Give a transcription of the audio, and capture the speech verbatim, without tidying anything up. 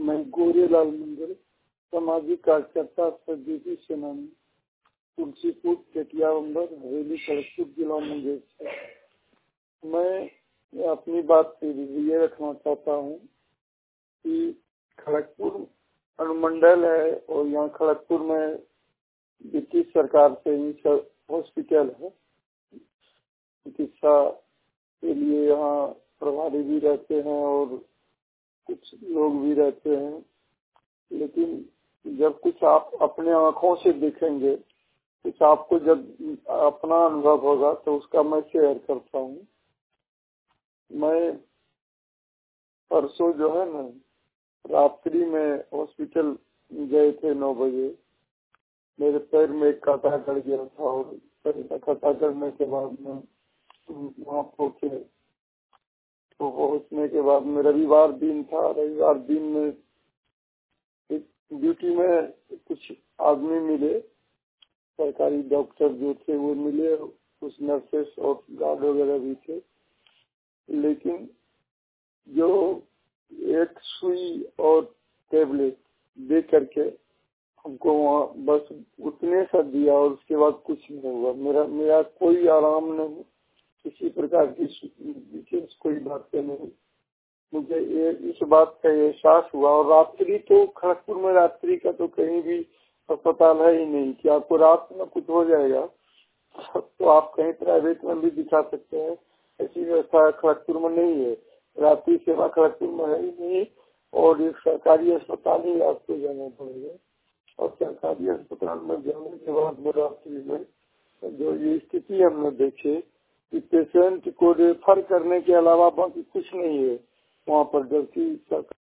मैं गोरेलाल मंगल, सामाजिक कार्यकर्ता स्वदेशी सेनानी, तुलसीपुर टेटियावंबर, हवेली, खड़गपुर जिला मुंगेर से। मैं अपनी बात ये रखना चाहता हूँ कि खड़गपुर अनुमंडल है और यहाँ खड़गपुर में ब्रिटिश सरकार से ही सब हॉस्पिटल है। चिकित्सा के लिए यहाँ प्रभारी भी रहते हैं और कुछ लोग भी रहते हैं, लेकिन जब कुछ आप अपने आँखों से देखेंगे, कुछ आपको जब अपना अनुभव होगा तो उसका मैं शेयर करता हूँ। मैं परसों जो है ना रात्रि में हॉस्पिटल गए थे नौ बजे। मेरे पैर में एक कांटा गड़ गया था और पैर का कांटा गड़ने के बाद में वहाँ पहुँचे। तो पहुँचने के बाद में रविवार दिन था। रविवार दिन में एक ड्यूटी में कुछ आदमी मिले, सरकारी डॉक्टर जो थे वो मिले, कुछ नर्सेस और गार्ड वगैरह भी थे। लेकिन जो एक सुई और टेबलेट दे करके हमको वहाँ बस उतने सा दिया और उसके बाद कुछ नहीं हुआ। मेरा मेरा कोई आराम नहीं, किसी प्रकार की विशेष कोई बात नहीं। मुझे ये इस बात का एहसास हुआ। और रात्रि तो खड़गपुर में रात्रि का तो कहीं भी अस्पताल है ही नहीं कि आपको रात में कुछ हो जाएगा तो आप कहीं प्राइवेट में भी दिखा सकते हैं। ऐसी व्यवस्था खड़गपुर में नहीं है। रात्रि सेवा खड़गपुर में है ही नहीं और एक सरकारी अस्पताल ही आपको जाना पड़ेगा। और सरकारी अस्पताल में जाने के बाद में रात्रि में जो ये स्थिति हमने देखी कि पेशेंट को रेफर करने के अलावा बाकी कुछ नहीं है वहाँ पर, जबकि